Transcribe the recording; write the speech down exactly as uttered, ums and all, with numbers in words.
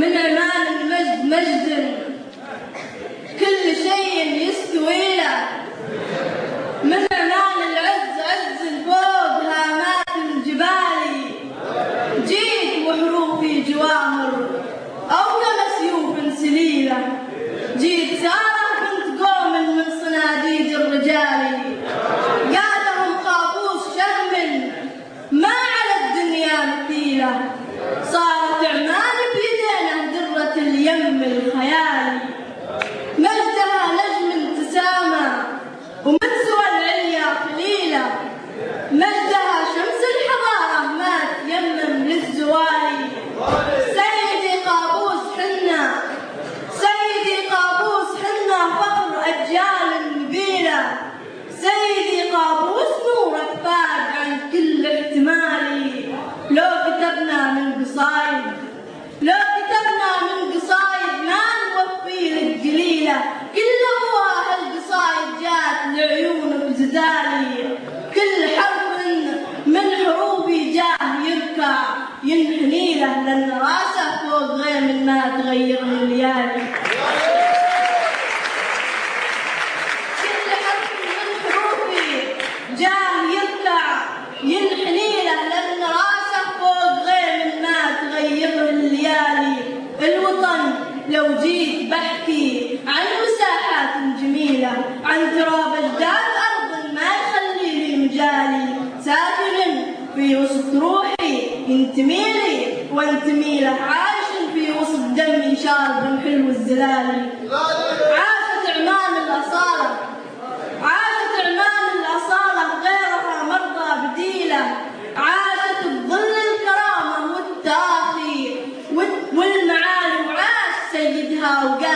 من عمان المجد مجد كل شيء يستوي له، من عمان العز عز فوق هامات الجبال، جيت وحروفي جواهر أو كمسيوف سليلة، جيت سارة بنت قوم من صناديد الرجال، قالهم قابوس شهم ما على الدنيا مثيلة، صارت عمان بيدينا درة اليم الخيالي، مجدها نجم تسامى ومن سوى العليا خليلة، مجدها شمس الحضارة ما تيمم للزوالي، سيدي قابوس حنا سيدي قابوس حنا فخر أجيال نبيلة، سيدي قابوس نورك فاق عن كل احتمالي، لو كتبنا من قصايد لو كتبنا من قصايد ما نوفي لك قليلة، كل أفواه القصايد جات لعيونك زدالي، كل حرف من حروفي جاه يركع ينحني له، لأن راسه فوق غيم ما تغير الليالي، كل حرف من حروفي جاه يركع ينحني له، لأن راسه فوق غيم ما تغير الليالي، الوطن لو جيت بحكي عن مساحات جميلة، عن تراب أجداد أرض ما يخلي لي مجالي، ساكن في وسط روحي ينتمي لي وانتمي له، عايش في وسط دمي شارب من حلو الزلالي، عاشت عمان الأصالة عاشت عمان الأصالة غيرها مرضى بديلة، عاشت بظل الكرامة والتراخي والمعالي، وعاش سيدها وقال